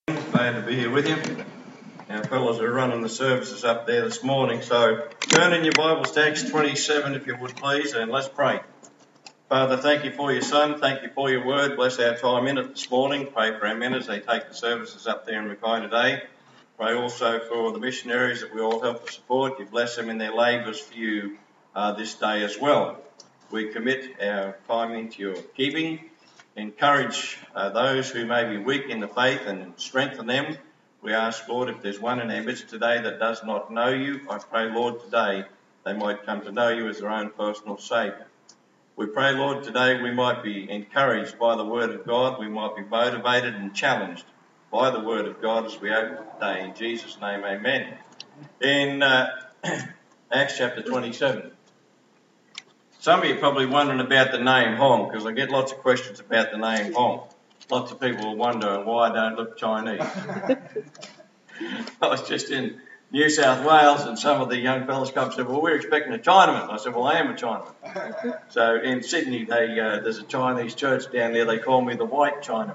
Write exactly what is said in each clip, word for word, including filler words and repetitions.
Glad to be here with you. Our fellows are running the services up there this morning, so turn in your Bibles to Acts twenty-seven if you would please, and let's pray. Father, thank you for your Son, thank you for your word. Bless our time in it this morning. Pray for our men as they take the services up there in Mackay today. Pray also for the missionaries that we all help to support. You bless them in their labours for you uh, this day as well. We commit our time into your keeping. Encourage uh, those who may be weak in the faith and strengthen them. We ask, Lord, if there's one in our midst today that does not know you, I pray, Lord, today they might come to know you as their own personal Saviour. We pray, Lord, today we might be encouraged by the Word of God. We might be motivated and challenged by the Word of God as we open today. In Jesus' name, amen. In uh, Acts chapter twenty-seven. Some of you are probably wondering about the name Hong, because I get lots of questions about the name Hong. Lots of people wonder why I don't look Chinese. I was just in New South Wales and some of the young fellas come and said, well, we're expecting a Chinaman. I said, well, I am a Chinaman. So in Sydney, they, uh, there's a Chinese church down there. They call me the White Chinaman.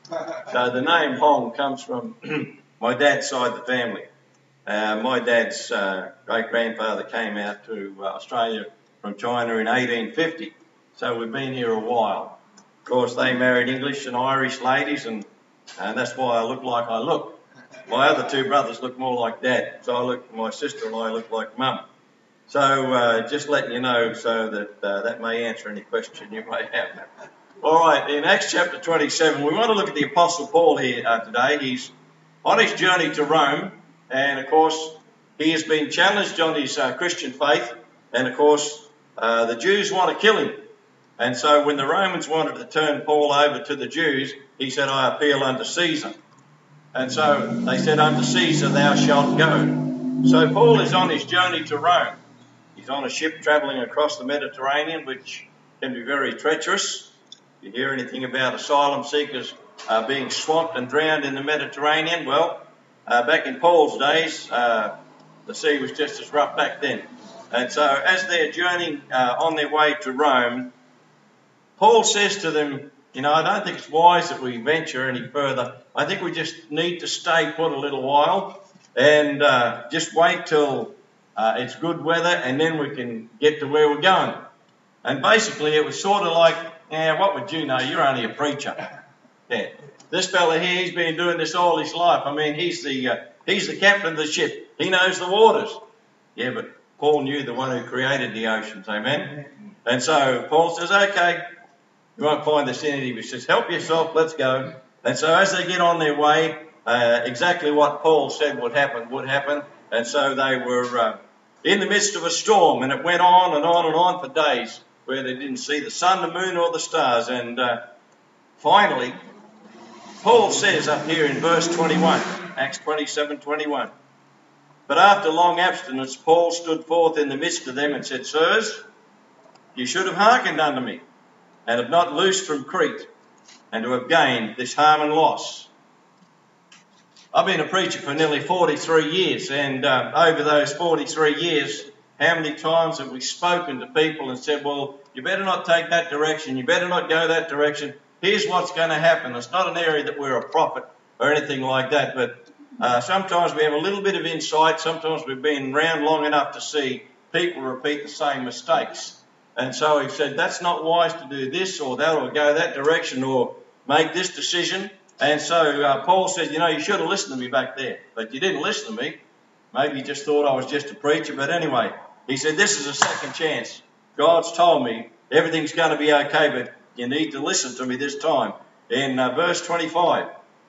So the name Hong comes from my dad's side of the family. Uh, my dad's uh, great-grandfather came out to uh, Australia from China in eighteen fifty, so we've been here a while. Of course, they married English and Irish ladies, and, and that's why I look like I look. My other two brothers look more like Dad, so I look, my sister and I look like Mum. So uh, just letting you know so that uh, that may answer any question you may have. All right, in Acts chapter twenty-seven, we want to look at the Apostle Paul here uh, today. He's on his journey to Rome, and of course, he has been challenged on his uh, Christian faith, and of course, Uh, the Jews want to kill him. And so when the Romans wanted to turn Paul over to the Jews, he said, I appeal unto Caesar. And so they said, unto Caesar thou shalt go. So Paul is on his journey to Rome. He's on a ship travelling across the Mediterranean, which can be very treacherous. If you hear anything about asylum seekers uh, being swamped and drowned in the Mediterranean, well, uh, back in Paul's days, uh, the sea was just as rough back then. And so as they're journeying uh, on their way to Rome, Paul says to them, you know, I don't think it's wise that we venture any further. I think we just need to stay put a little while and uh, just wait till uh, it's good weather and then we can get to where we're going. And basically it was sort of like, yeah, what would you know? You're only a preacher. Yeah. This fella here, he's been doing this all his life. I mean, he's the, uh, he's the captain of the ship. He knows the waters. Yeah, but Paul knew the one who created the oceans, amen? And so Paul says, okay, you won't find this in it. He says, help yourself, let's go. And so as they get on their way, uh, exactly what Paul said would happen would happen. And so they were uh, in the midst of a storm, and it went on and on and on for days where they didn't see the sun, the moon, or the stars. And uh, finally, Paul says up here in verse twenty-one, Acts twenty-seven twenty-one, but after long abstinence, Paul stood forth in the midst of them and said, Sirs, you should have hearkened unto me, and have not loosed from Crete, and to have gained this harm and loss. I've been a preacher for nearly forty-three years, and uh, over those forty-three years, how many times have we spoken to people and said, well, you better not take that direction, you better not go that direction, here's what's going to happen. It's not an area that we're a prophet or anything like that, but Uh, sometimes we have a little bit of insight. Sometimes we've been around long enough to see people repeat the same mistakes. And so he said, that's not wise to do this or that or go that direction or make this decision. And so uh, Paul said, you know, you should have listened to me back there. But you didn't listen to me. Maybe you just thought I was just a preacher. But anyway, he said, this is a second chance. God's told me everything's going to be okay, but you need to listen to me this time. In uh, verse twenty-five.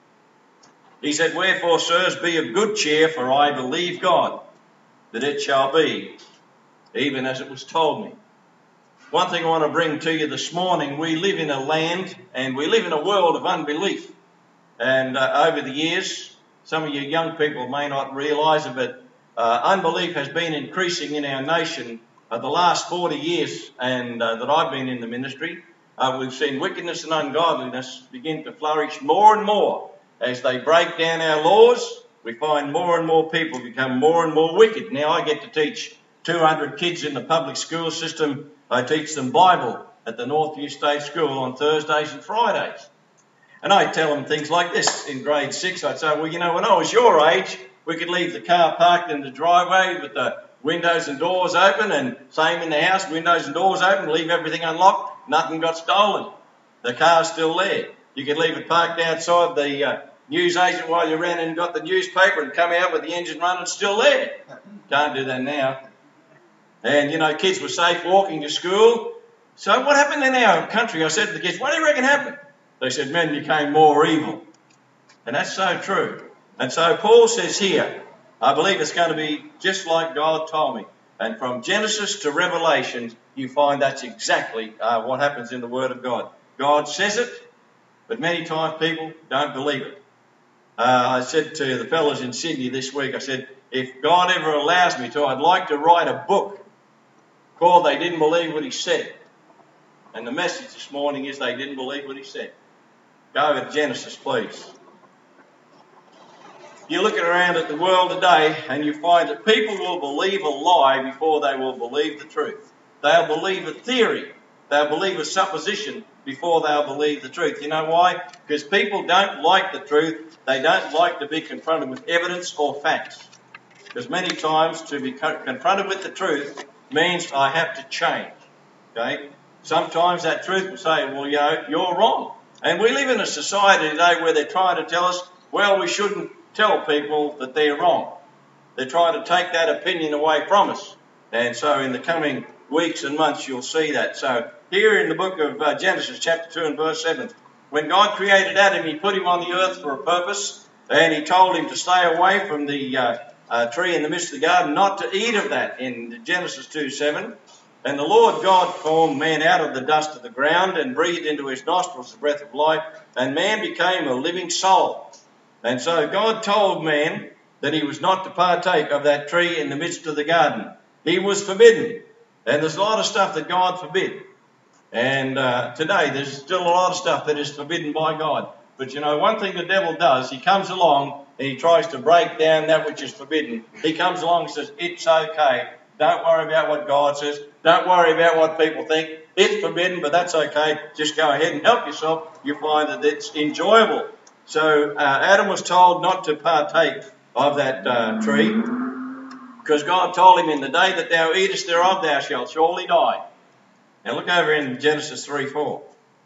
He said, wherefore, sirs, be of good cheer, for I believe God, that it shall be, even as it was told me. One thing I want to bring to you this morning, we live in a land and we live in a world of unbelief. And uh, over the years, some of you young people may not realise it, but uh, unbelief has been increasing in our nation uh, the last forty years and uh, that I've been in the ministry. Uh, we've seen wickedness and ungodliness begin to flourish more and more. As they break down our laws, we find more and more people become more and more wicked. Now I get to teach two hundred kids in the public school system. I teach them Bible at the Northview State School on Thursdays and Fridays. And I'd tell them things like this in grade six. I'd say, well, you know, when I was your age, we could leave the car parked in the driveway with the windows and doors open, and same in the house, windows and doors open, leave everything unlocked, nothing got stolen. The car's still there. You could leave it parked outside the uh, news agent while you ran and got the newspaper and come out with the engine running, still there. Can't do that now. And, you know, kids were safe walking to school. So what happened in our country? I said to the kids, what do you reckon happened? They said, men became more evil. And that's so true. And so Paul says here, I believe it's going to be just like God told me. And from Genesis to Revelation, you find that's exactly uh, what happens in the Word of God. God says it, but many times people don't believe it. Uh, I said to the fellows in Sydney this week, I said, if God ever allows me to, I'd like to write a book called They Didn't Believe What He Said. And the message this morning is they didn't believe what He said. Go over to Genesis, please. You look around at the world today and you find that people will believe a lie before they will believe the truth. They'll believe a theory. They'll believe a supposition before they'll believe the truth. You know why? Because people don't like the truth. They don't like to be confronted with evidence or facts. Because many times to be confronted with the truth means I have to change. Okay? Sometimes that truth will say, well, you know, you're wrong. And we live in a society today where they're trying to tell us, well, we shouldn't tell people that they're wrong. They're trying to take that opinion away from us. And so in the coming weeks and months, you'll see that. So here in the book of uh, Genesis, chapter two and verse seven, when God created Adam, He put him on the earth for a purpose, and He told him to stay away from the uh, uh, tree in the midst of the garden, not to eat of that in Genesis two seven. And the Lord God formed man out of the dust of the ground and breathed into his nostrils the breath of life, and man became a living soul. And so God told man that he was not to partake of that tree in the midst of the garden. He was forbidden. And there's a lot of stuff that God forbid. And uh, today there's still a lot of stuff that is forbidden by God. But you know, one thing the devil does, he comes along and he tries to break down that which is forbidden. He comes along and says, it's okay. Don't worry about what God says. Don't worry about what people think. It's forbidden, but that's okay. Just go ahead and help yourself. You find that it's enjoyable. So uh, Adam was told not to partake of that uh, tree because God told him, in the day that thou eatest thereof, thou shalt surely die. Now look over in Genesis three four.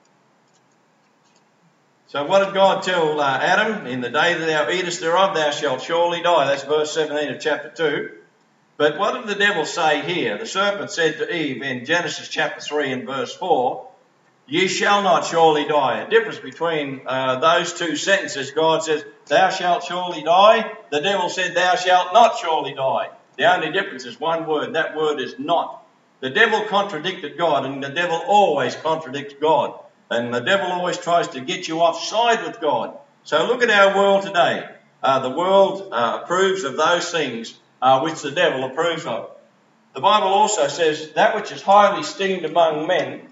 So what did God tell uh, Adam? In the day that thou eatest thereof, thou shalt surely die. That's verse seventeen of chapter two. But what did the devil say here? The serpent said to Eve in Genesis chapter three and verse four, ye shall not surely die. A difference between uh, those two sentences. God says, thou shalt surely die. The devil said, thou shalt not surely die. The only difference is one word. That word is not. The devil contradicted God, and the devil always contradicts God. And the devil always tries to get you offside with God. So look at our world today. Uh, the world uh, approves of those things uh, which the devil approves of. The Bible also says, that which is highly esteemed among men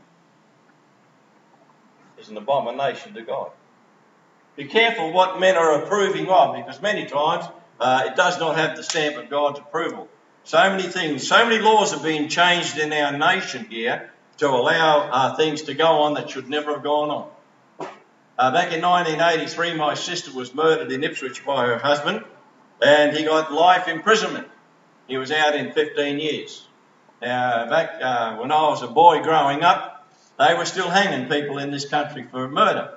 is an abomination to God. Be careful what men are approving of, because many times uh, it does not have the stamp of God's approval. So many things, so many laws have been changed in our nation here to allow uh, things to go on that should never have gone on. Uh, back in nineteen eighty-three, my sister was murdered in Ipswich by her husband, and he got life imprisonment. He was out in fifteen years. Now, back uh, when I was a boy growing up, they were still hanging people in this country for murder.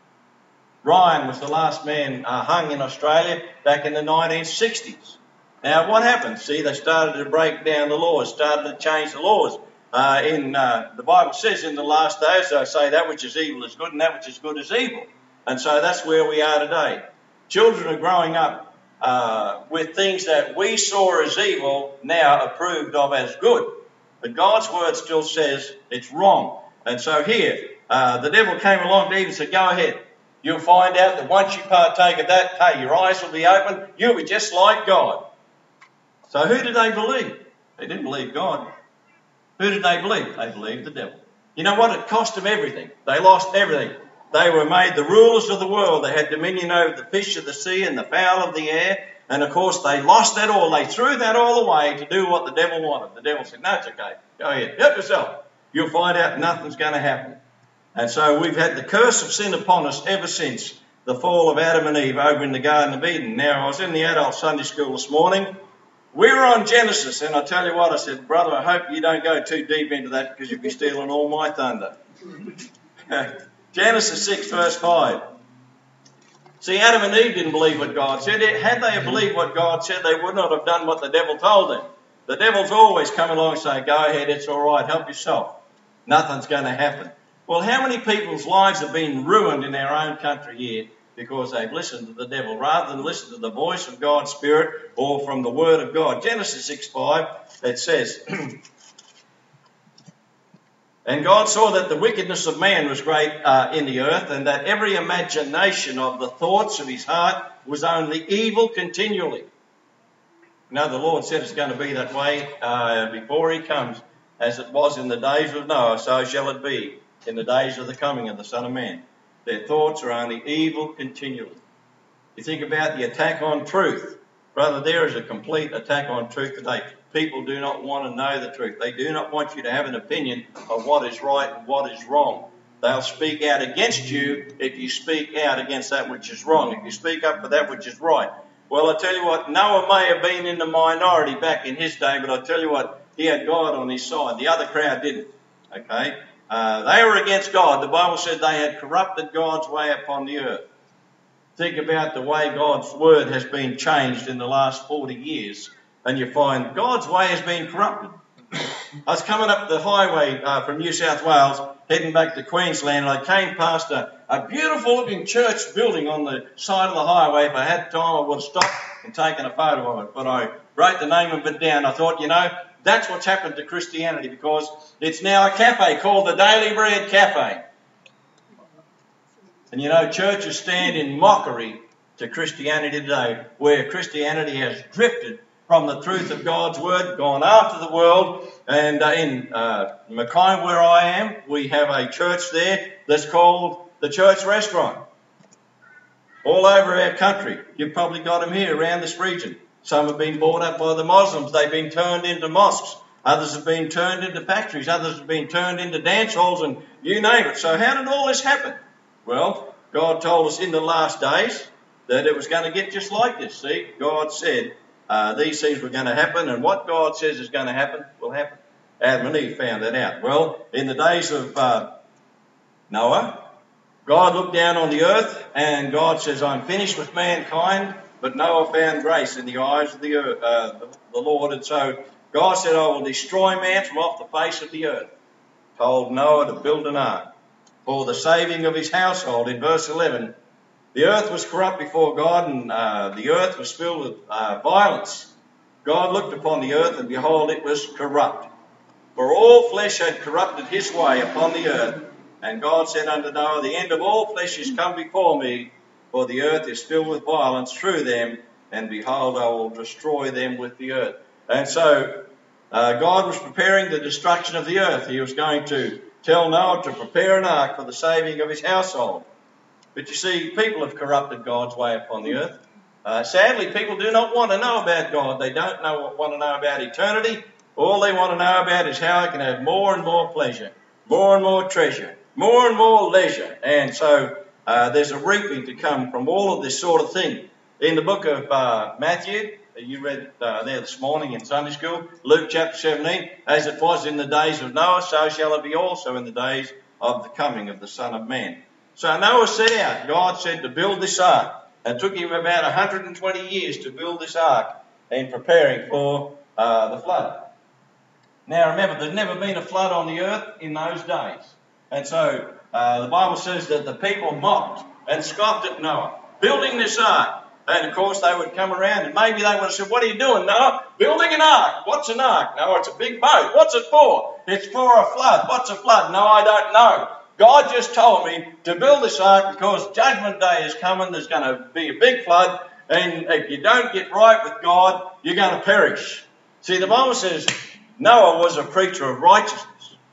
Ryan was the last man uh, hung in Australia back in the nineteen sixties. Now, what happened? See, they started to break down the laws, started to change the laws. Uh, in uh, the Bible says in the last days, they say that which is evil is good and that which is good is evil. And so that's where we are today. Children are growing up uh, with things that we saw as evil now approved of as good. But God's word still says it's wrong. And so here, uh, the devil came along to Eve and said, go ahead. You'll find out that once you partake of that, hey, your eyes will be open. You'll be just like God. So who did they believe? They didn't believe God. Who did they believe? They believed the devil. You know what? It cost them everything. They lost everything. They were made the rulers of the world. They had dominion over the fish of the sea and the fowl of the air. And of course, they lost that all. They threw that all away to do what the devil wanted. The devil said, no, it's okay. Go ahead. Help yourself. You'll find out nothing's going to happen. And so we've had the curse of sin upon us ever since the fall of Adam and Eve over in the Garden of Eden. Now, I was in the adult Sunday school this morning. We were on Genesis, and I tell you what, I said, brother, I hope you don't go too deep into that because you'll be stealing all my thunder. Genesis six, verse five. See, Adam and Eve didn't believe what God said. Had they believed what God said, they would not have done what the devil told them. The devil's always come along and say, go ahead, it's all right, help yourself. Nothing's going to happen. Well, how many people's lives have been ruined in our own country here because they've listened to the devil rather than listen to the voice of God's Spirit or from the Word of God? Genesis six five, it says, and God saw that the wickedness of man was great uh, in the earth, and that every imagination of the thoughts of his heart was only evil continually. Now, the Lord said it's going to be that way uh, before he comes. As it was in the days of Noah, so shall it be in the days of the coming of the Son of Man. Their thoughts are only evil continually. You think about the attack on truth. Brother, there is a complete attack on truth today. People do not want to know the truth. They do not want you to have an opinion of what is right and what is wrong. They'll speak out against you if you speak out against that which is wrong, if you speak up for that which is right. Well, I tell you what, Noah may have been in the minority back in his day, but I tell you what, he had God on his side. The other crowd didn't. Okay? Uh, they were against God. The Bible said they had corrupted God's way upon the earth. Think about the way God's word has been changed in the last forty years, and you find God's way has been corrupted. I was coming up the highway uh, from New South Wales, heading back to Queensland, and I came past a, a beautiful looking church building on the side of the highway. If I had time, I would have stopped and taken a photo of it, but I wrote the name of it down. I thought, you know, that's what's happened to Christianity, because it's now a cafe called the Daily Bread Cafe. And you know, churches stand in mockery to Christianity today, where Christianity has drifted from the truth of God's word, gone after the world. And uh, in uh, Mackay, where I am, we have a church there that's called the Church Restaurant. All over our country, you've probably got them here around this region. Some have been bought up by the Muslims. They've been turned into mosques. Others have been turned into factories. Others have been turned into dance halls, and you name it. So how did all this happen? Well, God told us in the last days that it was going to get just like this. See, God said uh, these things were going to happen, and what God says is going to happen will happen. Adam and Eve found that out. Well, in the days of uh, Noah, God looked down on the earth, and God says, I'm finished with mankind. But Noah found grace in the eyes of the, earth, uh, the, the Lord. And so God said, I will destroy man from off the face of the earth. Told Noah to build an ark for the saving of his household. In verse eleven, the earth was corrupt before God, and uh, the earth was filled with uh, violence. God looked upon the earth, and behold, it was corrupt. For all flesh had corrupted his way upon the earth. And God said unto Noah, the end of all flesh is come before me, for the earth is filled with violence through them, and behold, I will destroy them with the earth. And so uh, God was preparing the destruction of the earth. He was going to tell Noah to prepare an ark for the saving of his household. But you see, people have corrupted God's way upon the earth. Uh, sadly, people do not want to know about God. They don't know, want to know about eternity. All they want to know about is how I can have more and more pleasure, more and more treasure, more and more leisure. And so Uh, there's a reaping to come from all of this sort of thing. In the book of uh, Matthew, you read uh, there this morning in Sunday school, Luke chapter seventeen, as it was in the days of Noah, so shall it be also in the days of the coming of the Son of Man. So Noah set out. God said to build this ark. It took him about one hundred twenty years to build this ark in preparing for uh, the flood. Now remember, there'd never been a flood on the earth in those days. And so Uh, the Bible says that the people mocked and scoffed at Noah, building this ark. And of course they would come around and maybe they would have said, what are you doing, Noah? Building an ark. What's an ark? No, it's a big boat. What's it for? It's for a flood. What's a flood? No, I don't know. God just told me to build this ark because Judgment Day is coming. There's going to be a big flood. And if you don't get right with God, you're going to perish. See, the Bible says Noah was a preacher of righteousness.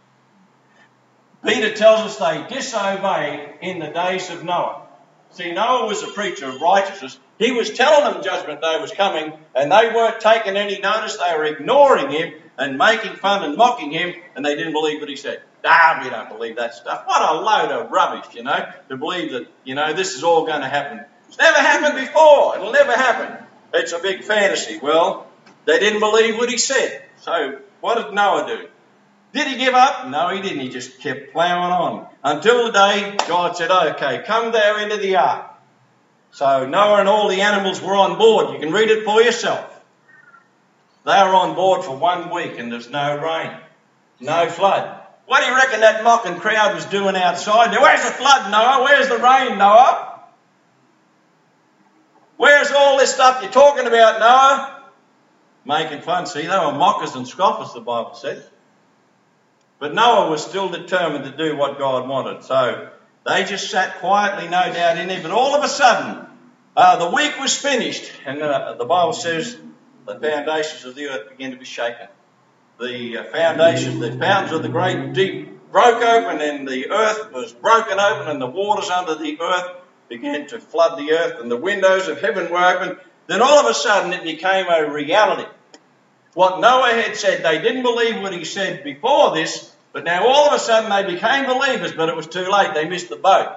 Peter tells us they disobeyed in the days of Noah. See, Noah was a preacher of righteousness. He was telling them Judgment Day was coming, and they weren't taking any notice. They were ignoring him and making fun and mocking him, and they didn't believe what he said. Ah, we don't believe that stuff. What a load of rubbish, you know, to believe that, you know, this is all going to happen. It's never happened before. It'll never happen. It's a big fantasy. Well, they didn't believe what he said. So what did Noah do? Did he give up? No, he didn't. He just kept ploughing on until the day God said, okay, come there into the ark. So Noah and all the animals were on board. You can read it for yourself. They were on board for one week and there's no rain, no flood. What do you reckon that mocking crowd was doing outside? Where's the flood, Noah? Where's the rain, Noah? Where's all this stuff you're talking about, Noah? Making fun. See, they were mockers and scoffers, the Bible says. But Noah was still determined to do what God wanted. So they just sat quietly, no doubt, in there. But all of a sudden, uh, the week was finished. And uh, the Bible says the foundations of the earth began to be shaken. The uh, foundations, the fountains of the great deep broke open and the earth was broken open and the waters under the earth began to flood the earth and the windows of heaven were open. Then all of a sudden it became a reality. What Noah had said, they didn't believe what he said before this, but now all of a sudden they became believers, but it was too late. They missed the boat.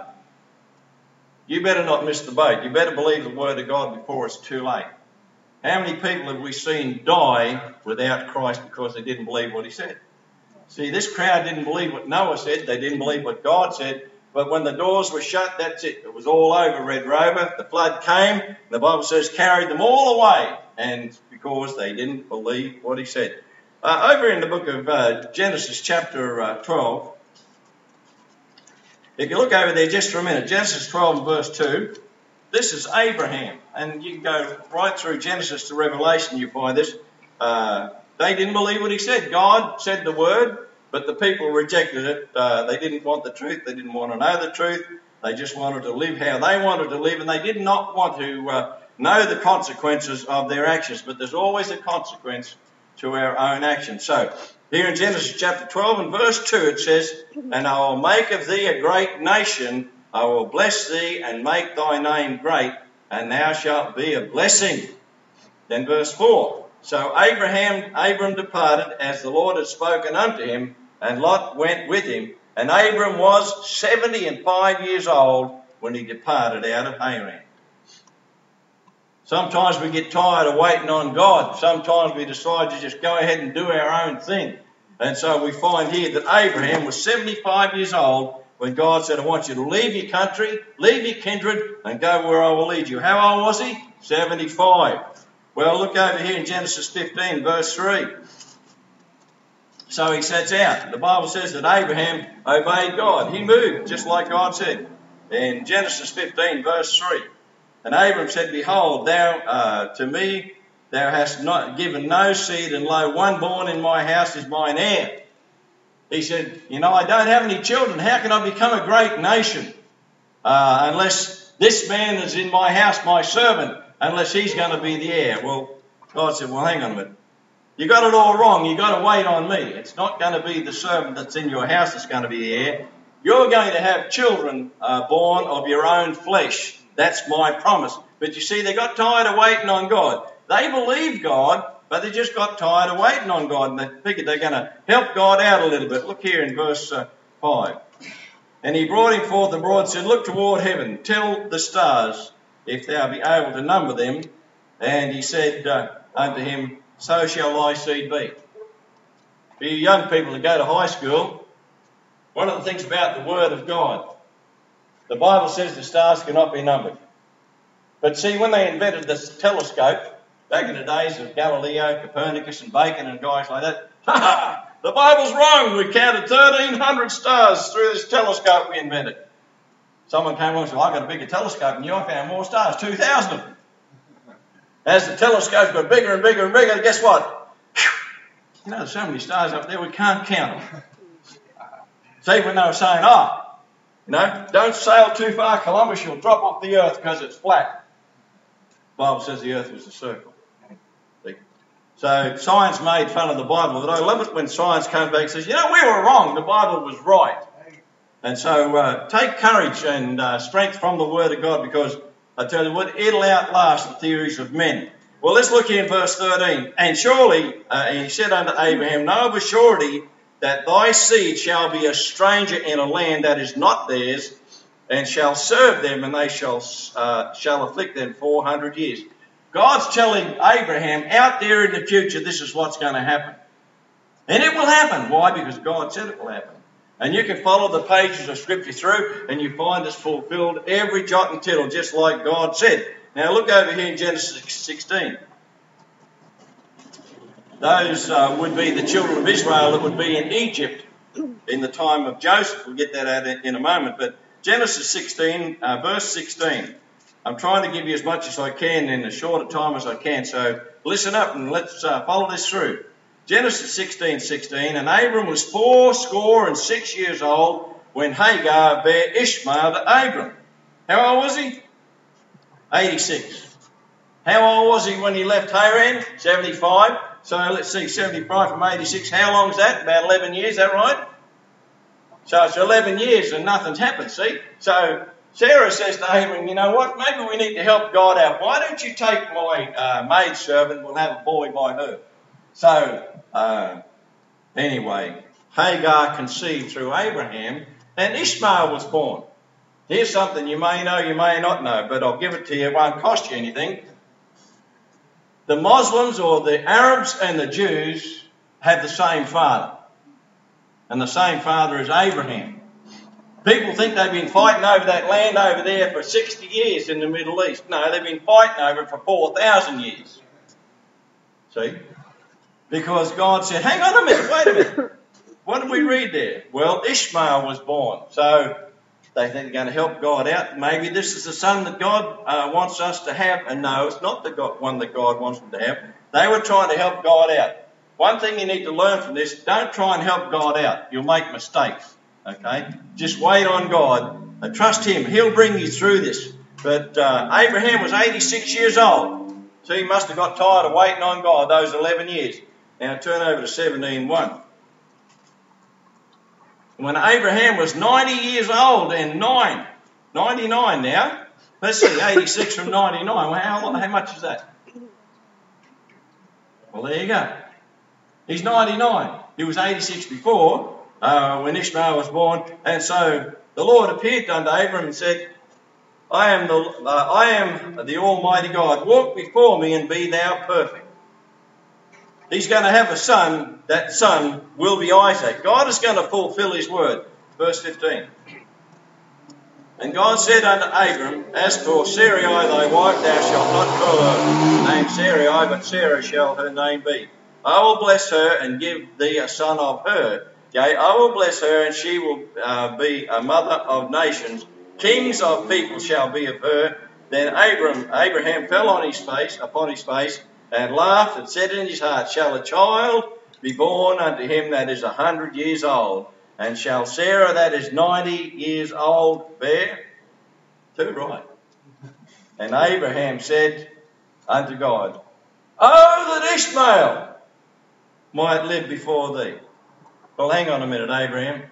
You better not miss the boat. You better believe the word of God before it's too late. How many people have we seen die without Christ because they didn't believe what he said? See, this crowd didn't believe what Noah said. They didn't believe what God said. But when the doors were shut, that's it. It was all over, Red Rover. The flood came. The Bible says carried them all away. And because they didn't believe what he said. Uh, over in the book of uh, Genesis chapter uh, twelve, if you look over there just for a minute, Genesis twelve and verse two, this is Abraham. And you can go right through Genesis to Revelation, you find this. Uh, they didn't believe what he said. God said the word, but the people rejected it. Uh, they didn't want the truth. They didn't want to know the truth. They just wanted to live how they wanted to live, and they did not want to uh, know the consequences of their actions. But there's always a consequence to our own actions. So, here in Genesis chapter twelve and verse two it says, and I will make of thee a great nation, I will bless thee and make thy name great, and thou shalt be a blessing. Then verse four, so Abraham, Abram departed as the Lord had spoken unto him, and Lot went with him. And Abram was seventy and five years old when he departed out of Haran. Sometimes we get tired of waiting on God. Sometimes we decide to just go ahead and do our own thing. And so we find here that Abraham was seventy-five years old when God said, I want you to leave your country, leave your kindred, and go where I will lead you. How old was he? seventy-five. Well, look over here in Genesis fifteen, verse three. So he sets out. The Bible says that Abraham obeyed God. He moved, just like God said. In Genesis fifteen, verse three. And Abram said, behold, thou uh, to me thou hast not given no seed, and lo, one born in my house is mine heir. He said, you know, I don't have any children. How can I become a great nation uh, unless this man is in my house, my servant, unless he's going to be the heir? Well, God said, well, hang on a minute. You got it all wrong. You got to wait on me. It's not going to be the servant that's in your house that's going to be the heir. You're going to have children uh, born of your own flesh. That's my promise. But you see, they got tired of waiting on God. They believed God, but they just got tired of waiting on God. And they figured they're going to help God out a little bit. Look here in verse uh, five. And he brought him forth abroad and said, look toward heaven, tell the stars, if thou be able to number them. And he said uh, unto him, so shall thy seed be. For you young people that go to high school, one of the things about the Word of God, the Bible says the stars cannot be numbered. But see, when they invented this telescope, back in the days of Galileo, Copernicus and Bacon and guys like that, ha ha, the Bible's wrong. We counted thirteen hundred stars through this telescope we invented. Someone came along and said, well, I've got a bigger telescope than you. I found more stars, two thousand of them. As the telescope got bigger and bigger and bigger, guess what? Whew, you know, there's so many stars up there, we can't count them. See, when they were saying, oh, you know, don't sail too far, Columbus, you'll drop off the earth because it's flat. The Bible says the earth was a circle. See? So science made fun of the Bible, but I love it when science comes back and says, you know, we were wrong, the Bible was right. And so uh, take courage and uh, strength from the Word of God, because I tell you what, it'll outlast the theories of men. Well, let's look here in verse thirteen. And surely, uh, he said unto Abraham, know of a surety that thy seed shall be a stranger in a land that is not theirs, and shall serve them, and they shall uh, shall afflict them four hundred years. God's telling Abraham out there in the future, this is what's going to happen. And it will happen. Why? Because God said it will happen. And you can follow the pages of Scripture through, and you find it's fulfilled every jot and tittle, just like God said. Now look over here in Genesis sixteen. Those uh, would be the children of Israel that would be in Egypt in the time of Joseph. We'll get that out in a moment. But Genesis sixteen, uh, verse sixteen. I'm trying to give you as much as I can in as short a time as I can. So listen up and let's uh, follow this through. Genesis sixteen sixteen. And Abram was fourscore and six years old when Hagar bare Ishmael to Abram. How old was he? eighty-six. How old was he when he left Haran? seventy-five. So let's see, seventy-five from eighty-six. How long is that? About eleven years, is that right? So it's eleven years and nothing's happened, see? So Sarah says to Abram, you know what, maybe we need to help God out. Why don't you take my uh, maidservant, we'll have a boy by her. So, uh, anyway, Hagar conceived through Abraham, and Ishmael was born. Here's something you may know, you may not know, but I'll give it to you, it won't cost you anything. The Muslims or the Arabs and the Jews have the same father. And the same father is Abraham. People think they've been fighting over that land over there for sixty years in the Middle East. No, they've been fighting over it for four thousand years. See? Because God said, hang on a minute, wait a minute. What did we read there? Well, Ishmael was born. So they think they're going to help God out. Maybe this is the son that God uh, wants us to have. And no, it's not the God, one that God wants them to have. They were trying to help God out. One thing you need to learn from this, don't try and help God out. You'll make mistakes. Okay? Just wait on God and trust Him. He'll bring you through this. But uh, Abraham was eighty-six years old. So he must have got tired of waiting on God those eleven years. Now turn over to seventeen one. When Abraham was ninety years old and nine, ninety-nine now. Let's see, eighty-six from ninety-nine. Well, how, how much is that? Well, there you go. He's ninety-nine. He was eighty-six before uh, when Ishmael was born. And so the Lord appeared unto Abram and said, I am the uh, I am the Almighty God. Walk before me and be thou perfect. He's going to have a son. That son will be Isaac. God is going to fulfill His word. Verse fifteen. And God said unto Abram, as for Sarai thy wife, thou shalt not call her name Sarai, but Sarah shall her name be. I will bless her and give thee a son of her. Yea, I will bless her, and she will uh, be a mother of nations. Kings of people shall be of her. Then Abram, Abraham fell on his face, upon his face, and laughed, and said in his heart, shall a child be born unto him that is a hundred years old? And shall Sarah that is ninety years old bear? Too right. And Abraham said unto God, oh, that Ishmael might live before thee. Well, hang on a minute, Abraham.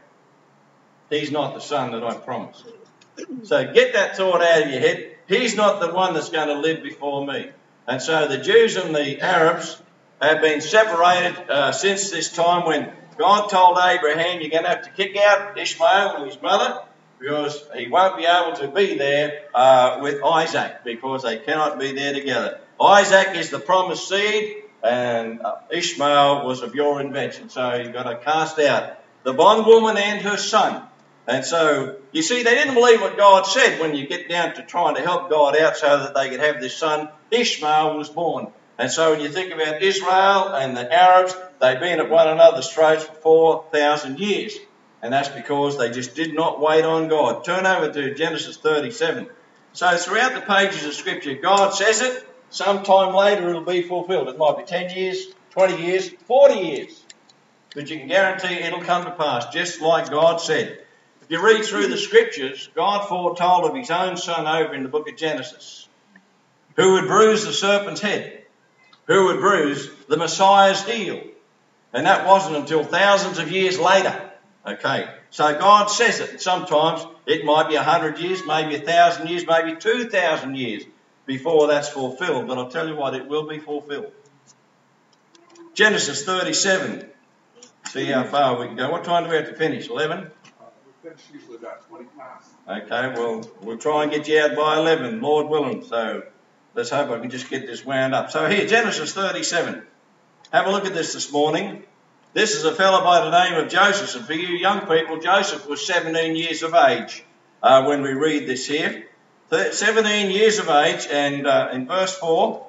He's not the son that I promised. So get that thought out of your head. He's not the one that's going to live before me. And so the Jews and the Arabs have been separated uh, since this time when God told Abraham, you're going to have to kick out Ishmael and his mother because he won't be able to be there uh, with Isaac because they cannot be there together. Isaac is the promised seed, and Ishmael was of your invention. So you've got to cast out the bondwoman and her son. And so, you see, they didn't believe what God said when you get down to trying to help God out so that they could have this son. Ishmael was born. And so when you think about Israel and the Arabs, they've been at one another's throats for four thousand years. And that's because they just did not wait on God. Turn over to Genesis thirty-seven. So throughout the pages of Scripture, God says it. Sometime later it'll be fulfilled. It might be ten years, twenty years, forty years. But you can guarantee it'll come to pass, just like God said. If you read through the Scriptures, God foretold of His own Son over in the book of Genesis, who would bruise the serpent's head, who would bruise the Messiah's heel. And that wasn't until thousands of years later. Okay, so God says it. Sometimes it might be a hundred years, maybe a thousand years, maybe two thousand years before that's fulfilled. But I'll tell you what, it will be fulfilled. Genesis thirty-seven see how far we can go. What time do we have to finish? eleven? Uh, we finish usually about twenty past. Okay, well, we'll try and get you out by eleven, Lord willing. So let's hope I can just get this wound up. So here, Genesis thirty-seven. Have a look at this this morning. This is a fellow by the name of Joseph. And for you young people, Joseph was seventeen years of age uh, when we read this here. seventeen years of age, and uh, in verse four,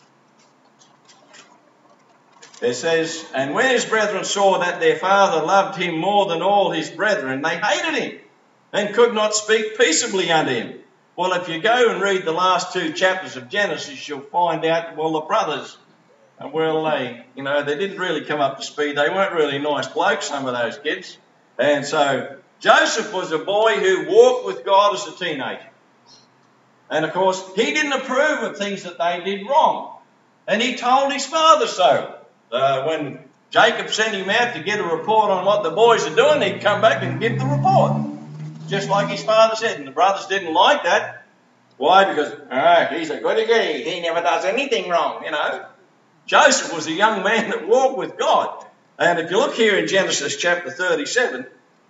it says, and when his brethren saw that their father loved him more than all his brethren, they hated him and could not speak peaceably unto him. Well, if you go and read the last two chapters of Genesis, you'll find out, well, the brothers, well, they, you know, they didn't really come up to speed. They weren't really nice blokes, some of those kids. And so Joseph was a boy who walked with God as a teenager. And, of course, he didn't approve of things that they did wrong. And he told his father so. Uh, when Jacob sent him out to get a report on what the boys are doing, he'd come back and give the report. Just like his father said. And the brothers didn't like that. Why? Because, oh, he's a goody-goody. He never does anything wrong, you know. Joseph was a young man that walked with God. And if you look here in Genesis chapter thirty-seven,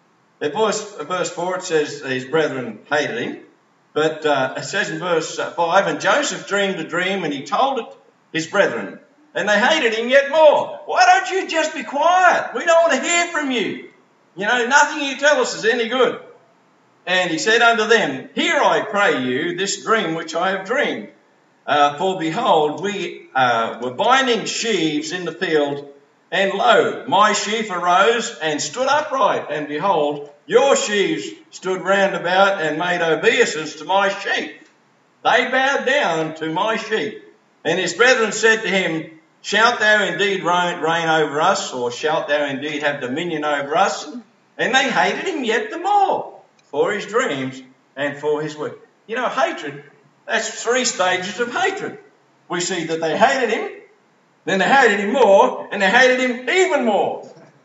at verse, verse four, it says his brethren hated him. But uh, it says in verse five, and Joseph dreamed a dream, and he told it his brethren, and they hated him yet more. Why don't you just be quiet? We don't want to hear from you. You know, nothing you tell us is any good. And he said unto them, hear, I pray you, this dream which I have dreamed. Uh, for behold, we uh, were binding sheaves in the field, and lo, my sheaf arose and stood upright, and behold, your sheaves stood round about and made obeisance to my sheep. They bowed down to my sheep. And his brethren said to him, shalt thou indeed reign, reign over us, or shalt thou indeed have dominion over us? And they hated him yet the more for his dreams and for his work. You know, hatred, that's three stages of hatred. We see that they hated him, then they hated him more, and they hated him even more.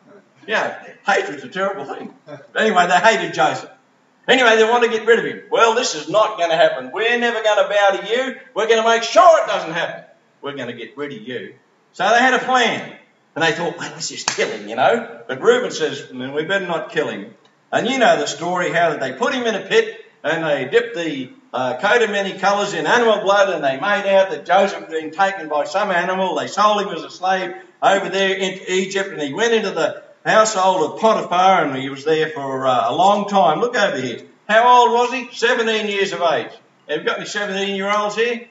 Yeah, hatred's a terrible thing. Anyway, they hated Joseph. Anyway, they want to get rid of him. Well, this is not going to happen. We're never going to bow to you. We're going to make sure it doesn't happen. We're going to get rid of you. So they had a plan. And they thought, well, let's just kill him, you know. But Reuben says, we better not kill him. And you know the story, how they put him in a pit and they dipped the uh, coat of many colours in animal blood, and they made out that Joseph had been taken by some animal. They sold him as a slave over there into Egypt, and he went into the household of Potiphar, and he was there for uh, a long time. Look over here. How old was he? seventeen years of age. Have you got any seventeen-year-olds here?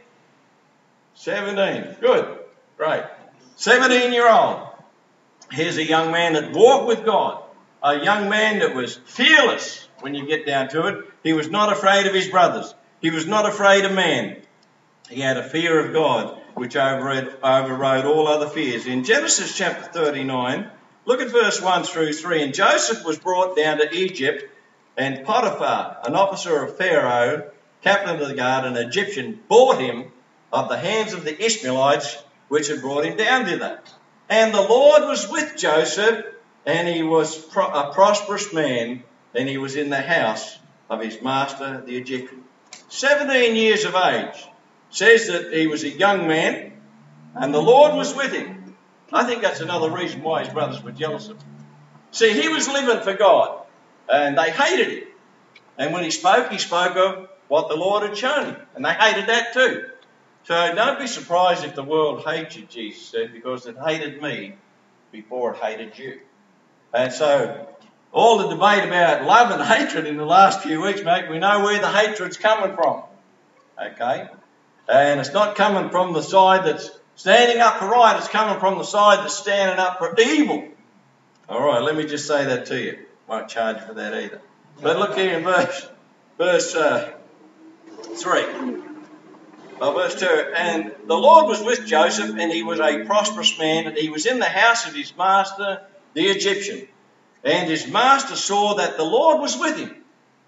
seventeen. Good. Great. seventeen-year-old. Here's a young man that walked with God. A young man that was fearless when you get down to it. He was not afraid of his brothers. He was not afraid of man. He had a fear of God, which overrode, overrode all other fears. In Genesis chapter thirty-nine, look at verse one through three. And Joseph was brought down to Egypt, and Potiphar, an officer of Pharaoh, captain of the guard, an Egyptian, bought him of the hands of the Ishmaelites, which had brought him down thither. And the Lord was with Joseph, and he was pro- a prosperous man, and he was in the house of his master, the Egyptian. seventeen years of age. Says that he was a young man, and the Lord was with him. I think that's another reason why his brothers were jealous of him. See, he was living for God, and they hated him. And when he spoke, he spoke of what the Lord had shown him, and they hated that too. So don't be surprised if the world hates you, Jesus said, because it hated me before it hated you. And so all the debate about love and hatred in the last few weeks, mate, we know where the hatred's coming from. Okay? And it's not coming from the side that's standing up for right, it's coming from the side that's standing up for evil. All right, let me just say that to you. Won't charge for that either. But look here in verse, verse uh, three. Well, verse two. And the Lord was with Joseph, and he was a prosperous man, and he was in the house of his master, the Egyptian. And his master saw that the Lord was with him,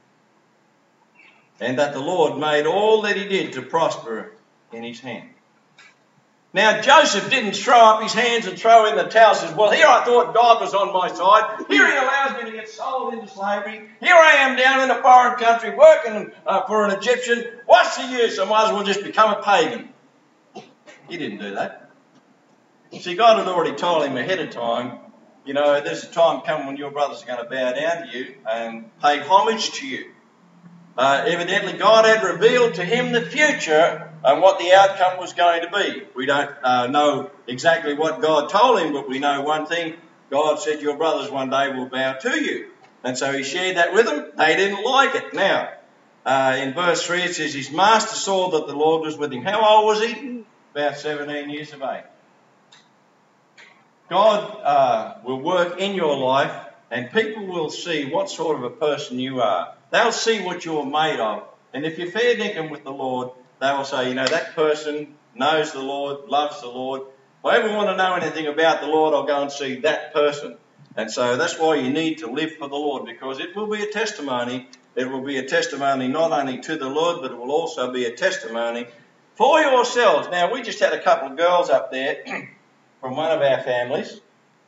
and that the Lord made all that he did to prosper in his hand. Now, Joseph didn't throw up his hands and throw in the towel and says, well, here I thought God was on my side. Here he allows me to get sold into slavery. Here I am down in a foreign country working uh, for an Egyptian. What's the use? I might as well just become a pagan. He didn't do that. See, God had already told him ahead of time you know, there's a time coming when your brothers are going to bow down to you and pay homage to you. Uh, evidently, God had revealed to him the future and what the outcome was going to be. We don't uh, know exactly what God told him, but we know one thing. God said, your brothers one day will bow to you. And so he shared that with them. They didn't like it. Now, uh, in verse three, it says, his master saw that the Lord was with him. How old was he? About seventeen years of age. God uh, will work in your life, and people will see what sort of a person you are. They'll see what you're made of. And if you're fair dinkum with the Lord, they will say, you know, that person knows the Lord, loves the Lord. If I ever want to know anything about the Lord, I'll go and see that person. And so that's why you need to live for the Lord, because it will be a testimony. It will be a testimony not only to the Lord, but it will also be a testimony for yourselves. Now, we just had a couple of girls up there from one of our families.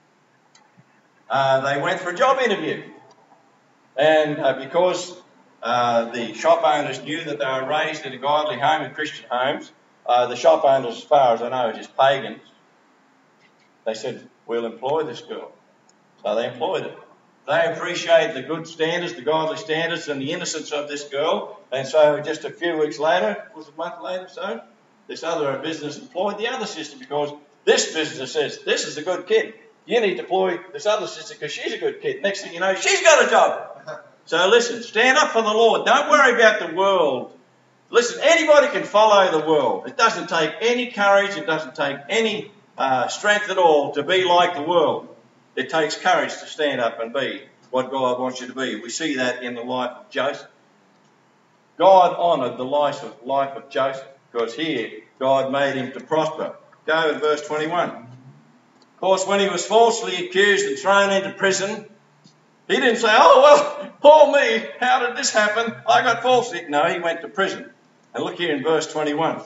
Uh, they went for a job interview. And uh, because uh, the shop owners knew that they were raised in a godly home, in Christian homes, uh, the shop owners, as far as I know, are just pagans. They said, we'll employ this girl. So they employed her. They appreciated the good standards, the godly standards, and the innocence of this girl. And so just a few weeks later, was it a month later so, this other business employed the other sister, because this business says, this is a good kid. You need to employ this other sister because she's a good kid. Next thing you know, she's got a job. So listen, stand up for the Lord. Don't worry about the world. Listen, anybody can follow the world. It doesn't take any courage. It doesn't take any uh, strength at all to be like the world. It takes courage to stand up and be what God wants you to be. We see that in the life of Joseph. God honoured the life of, life of Joseph, because here God made him to prosper. Go to verse twenty-one. Of course, when he was falsely accused and thrown into prison, he didn't say, oh, well, poor me, how did this happen? I got falsely. No, he went to prison. And look here in verse twenty-one.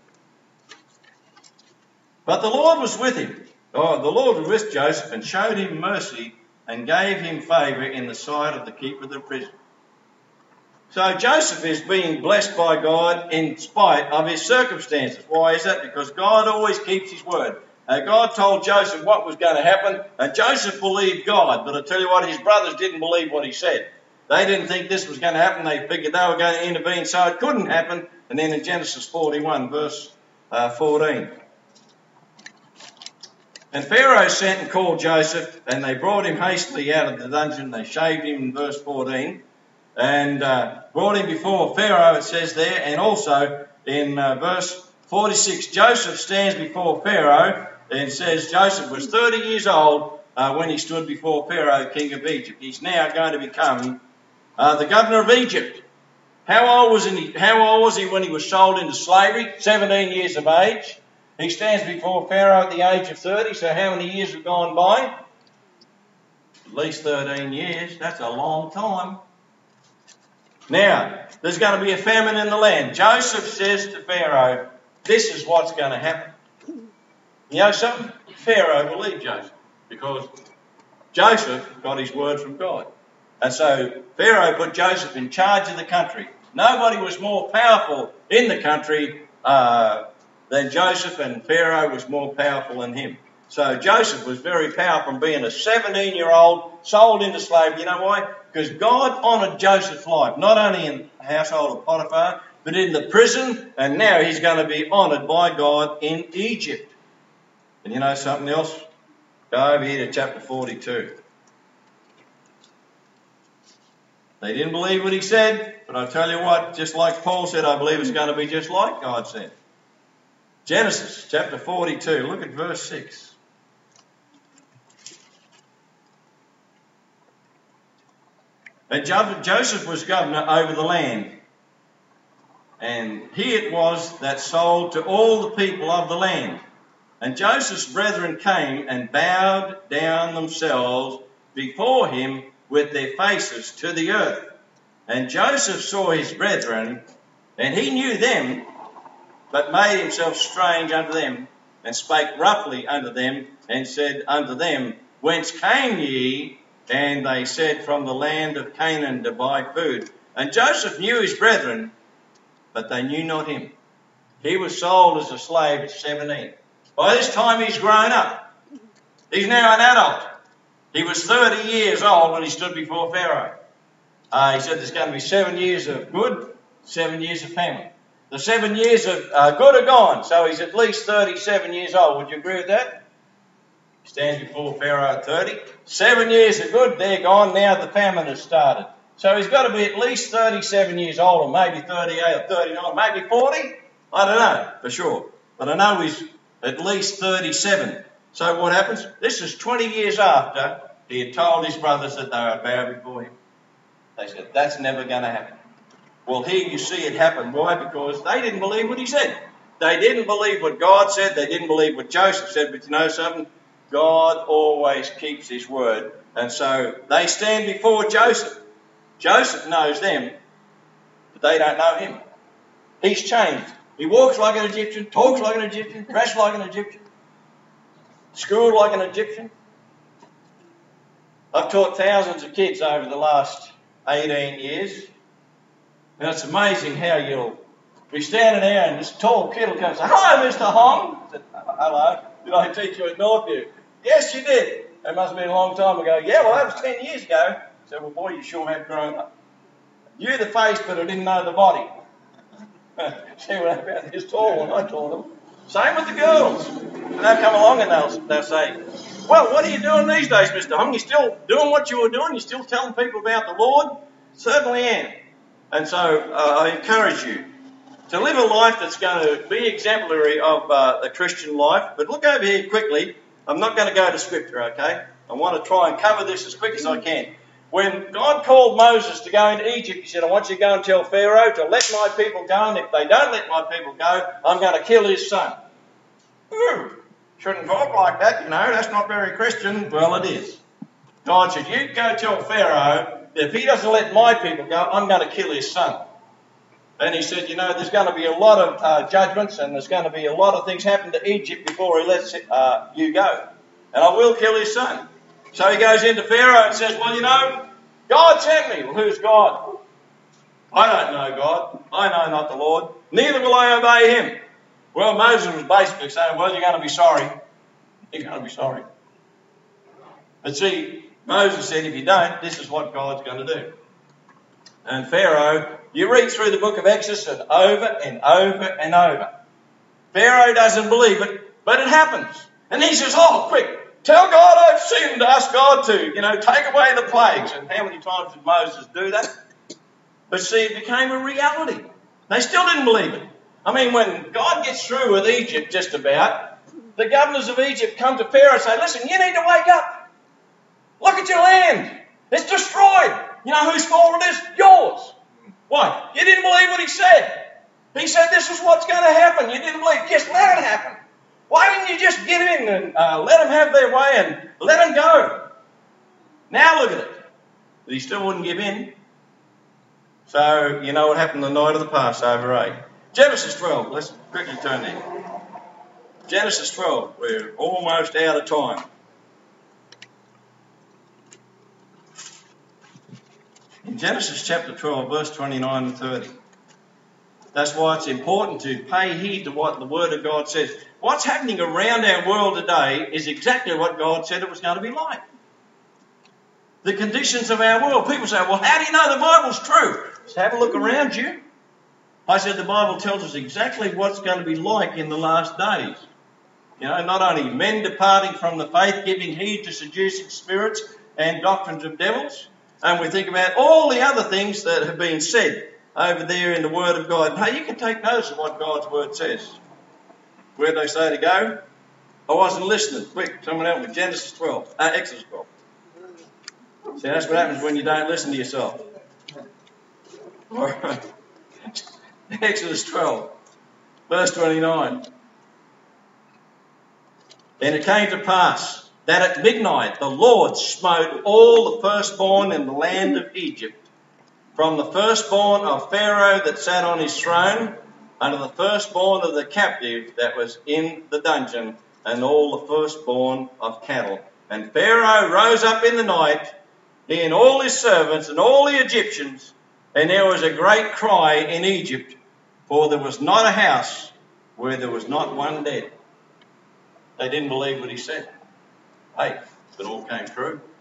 But the Lord was with him. Oh, the Lord was with Joseph and showed him mercy and gave him favour in the sight of the keeper of the prison. So Joseph is being blessed by God in spite of his circumstances. Why is that? Because God always keeps his word. Uh, God told Joseph what was going to happen, and Joseph believed God. But I tell you what, his brothers didn't believe what he said. They didn't think this was going to happen. They figured they were going to intervene, so it couldn't happen. And then in Genesis forty-one, verse uh, fourteen. And Pharaoh sent and called Joseph, and they brought him hastily out of the dungeon. They shaved him in verse fourteen, and uh, brought him before Pharaoh, it says there. And also in uh, verse forty-six, Joseph stands before Pharaoh and says Joseph was thirty years old uh, when he stood before Pharaoh, king of Egypt. He's now going to become uh, the governor of Egypt. How old was he? How old was he when he was sold into slavery? seventeen years of age. He stands before Pharaoh at the age of thirty. So how many years have gone by? At least thirteen years. That's a long time. Now, there's going to be a famine in the land. Joseph says to Pharaoh, this is what's going to happen. You know something? Pharaoh believed Joseph, because Joseph got his word from God. And so Pharaoh put Joseph in charge of the country. Nobody was more powerful in the country uh, than Joseph, and Pharaoh was more powerful than him. So Joseph was very powerful from being a seventeen-year-old sold into slavery. You know why? Because God honoured Joseph's life, not only in the household of Potiphar, but in the prison, and now he's going to be honoured by God in Egypt. And you know something else? Go over here to chapter forty-two. They didn't believe what he said, but I tell you what, just like Paul said, I believe it's going to be just like God said. Genesis chapter forty-two, look at verse six. And Joseph was governor over the land. And he it was that sold to all the people of the land. And Joseph's brethren came and bowed down themselves before him with their faces to the earth. And Joseph saw his brethren, and he knew them, but made himself strange unto them, and spake roughly unto them, and said unto them, whence came ye? And they said, from the land of Canaan to buy food. And Joseph knew his brethren, but they knew not him. He was sold as a slave at seventeen. By this time he's grown up. He's now an adult. He was thirty years old when he stood before Pharaoh. Uh, he said there's going to be seven years of good, seven years of famine. The seven years of uh, good are gone, so he's at least thirty-seven years old. Would you agree with that? He stands before Pharaoh at thirty. Seven years of good, they're gone. Now the famine has started. So he's got to be at least thirty-seven years old, or maybe thirty-eight or thirty-nine, maybe forty. I don't know for sure. But I know he's at least thirty-seven. So what happens? This is twenty years after he had told his brothers that they would bow before him. They said, that's never going to happen. Well, here you see it happen. Why? Because they didn't believe what he said. They didn't believe what God said. They didn't believe what Joseph said. But you know something? God always keeps his word. And so they stand before Joseph. Joseph knows them, but they don't know him. He's changed. He walks like an Egyptian, talks like an Egyptian, dressed like an Egyptian, schooled like an Egyptian. I've taught thousands of kids over the last eighteen years. And it's amazing how you'll be standing there and this tall kid will come and say, hello, Mister Hong. I said, hello. Did I teach you at Northview? Yes, you did. It must have been a long time ago. Yeah, well, that was ten years ago. I said, well, boy, you sure have grown up. You're the face, but I didn't know the body. See what about this tall one I taught them. Same with the girls. And they'll come along and they'll, they'll say, well, what are you doing these days, Mister Hong? You still doing what you were doing? You still telling people about the Lord? Certainly am. And so uh, I encourage you to live a life that's going to be exemplary of uh, the Christian life. But look over here quickly. I'm not going to go to Scripture, okay? I want to try and cover this as quick as I can. When God called Moses to go into Egypt, he said, I want you to go and tell Pharaoh to let my people go, and if they don't let my people go, I'm going to kill his son. Ooh, shouldn't talk like that, you know. That's not very Christian. Well, it is. God said, you go tell Pharaoh, if he doesn't let my people go, I'm going to kill his son. And he said, you know, there's going to be a lot of uh, judgments and there's going to be a lot of things happen to Egypt before he lets uh, you go. And I will kill his son. So he goes into Pharaoh and says, well, you know, God sent me. Well, who's God? I don't know God. I know not the Lord. Neither will I obey him. Well, Moses was basically saying, well, you're going to be sorry. You're going to be sorry. But see, Moses said, if you don't, this is what God's going to do. And Pharaoh, you read through the book of Exodus and over and over and over. Pharaoh doesn't believe it, but it happens. And he says, oh, quick, tell God I've sinned, ask God to, you know, take away the plagues. And how many times did Moses do that? But see, it became a reality. They still didn't believe it. I mean, when God gets through with Egypt just about, the governors of Egypt come to Pharaoh and say, listen, you need to wake up. Look at your land. It's destroyed. You know whose fault it is? Yours. Why? You didn't believe what he said. He said this is what's going to happen. You didn't believe. Just let it happen. Why didn't you just get in and uh, let them have their way and let them go? Now look at it. But he still wouldn't give in. So you know what happened the night of the Passover, eh? Genesis twelve. Let's quickly turn there. Genesis twelve. We're almost out of time. In Genesis chapter twelve, verse twenty-nine and thirty. That's why it's important to pay heed to what the Word of God says. What's happening around our world today is exactly what God said it was going to be like. The conditions of our world. People say, well, how do you know the Bible's true? Just have a look around you. I said the Bible tells us exactly what's going to be like in the last days. You know, not only men departing from the faith, giving heed to seducing spirits and doctrines of devils, and we think about all the other things that have been said over there in the Word of God. Hey, you can take notice of what God's Word says. Where they say to go? I wasn't listening. Quick, someone help me. Genesis twelve. Uh, Exodus twelve. See, that's what happens when you don't listen to yourself. All right. Exodus twelve, verse twenty-nine. And it came to pass that at midnight the Lord smote all the firstborn in the land of Egypt, from the firstborn of Pharaoh that sat on his throne, unto the firstborn of the captive that was in the dungeon, and all the firstborn of cattle. And Pharaoh rose up in the night, he and all his servants and all the Egyptians, and there was a great cry in Egypt, for there was not a house where there was not one dead. They didn't believe what he said. Hey, it all came true.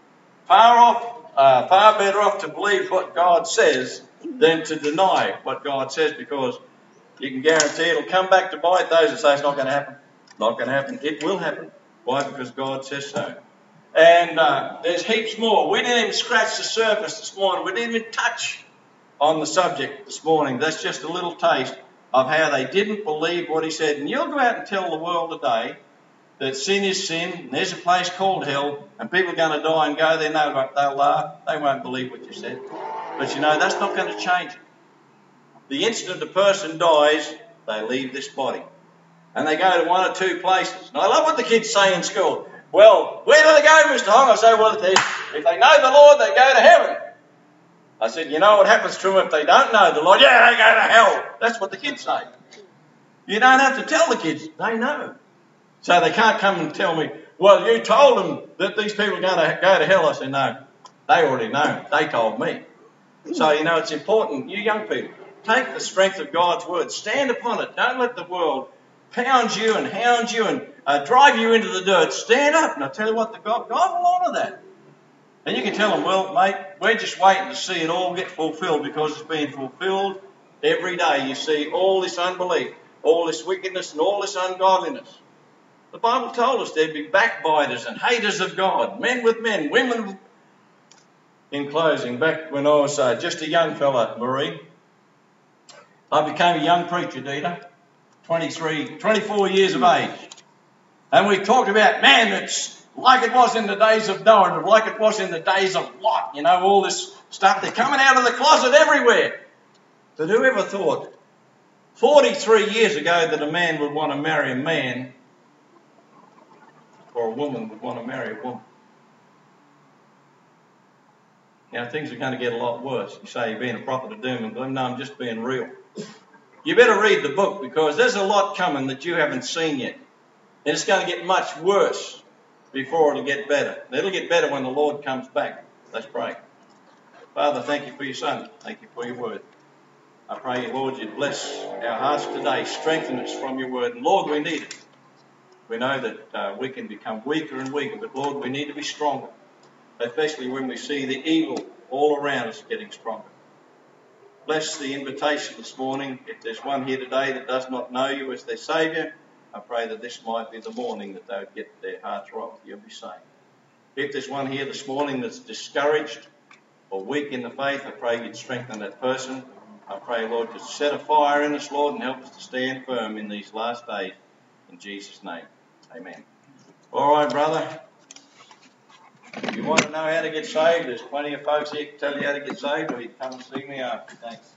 Far off, uh, far better off to believe what God says than to deny what God says, because you can guarantee it'll come back to bite those that say it's not going to happen. Not going to happen. It will happen. Why? Because God says so. And uh, there's heaps more. We didn't even scratch the surface this morning. We didn't even touch on the subject this morning. That's just a little taste of how they didn't believe what he said. And you'll go out and tell the world today that sin is sin, and there's a place called hell, and people are going to die and go there. No, they'll laugh. They won't believe what you said. But you know, that's not going to change it. The instant a person dies, they leave this body. And they go to one or two places. And I love what the kids say in school. Well, where do they go, Mister Hong? I say, well, if they, if they know the Lord, they go to heaven. I said, you know what happens to them if they don't know the Lord? Yeah, they go to hell. That's what the kids say. You don't have to tell the kids. They know. So they can't come and tell me, well, you told them that these people are going to go to hell. I said, no, they already know. They told me. So, you know, it's important, you young people, take the strength of God's word. Stand upon it. Don't let the world pound you and hound you and uh, drive you into the dirt. Stand up. And I tell you what, the God, God will honour that. And you can tell them, well, mate, we're just waiting to see it all get fulfilled, because it's being fulfilled every day. You see all this unbelief, all this wickedness and all this ungodliness. The Bible told us there'd be backbiters and haters of God, men with men, women with... In closing, back when I was uh, just a young fella, Marie, I became a young preacher, Dita, twenty-three, twenty-four years of age. And we talked about, man, it's like it was in the days of Noah, and like it was in the days of Lot, you know, all this stuff. They're coming out of the closet everywhere. But who ever thought forty-three years ago that a man would want to marry a man, or a woman would want to marry a woman? Now, things are going to get a lot worse. You say you're being a prophet of doom and gloom. No, I'm just being real. You better read the book, because there's a lot coming that you haven't seen yet. And it's going to get much worse before it'll get better. It'll get better when the Lord comes back. Let's pray. Father, thank you for your Son. Thank you for your word. I pray, Lord, you'd bless our hearts today. Strengthen us from your word. And Lord, we need it. We know that uh, we can become weaker and weaker, but Lord, we need to be stronger, especially when we see the evil all around us getting stronger. Bless the invitation this morning. If there's one here today that does not know you as their Saviour, I pray that this might be the morning that they would get their hearts right with you and be saved. If there's one here this morning that's discouraged or weak in the faith, I pray you'd strengthen that person. I pray, Lord, to set a fire in us, Lord, and help us to stand firm in these last days. In Jesus' name, amen. All right, brother. If you want to know how to get saved, there's plenty of folks here who can tell you how to get saved, or you can come and see me after. Thanks.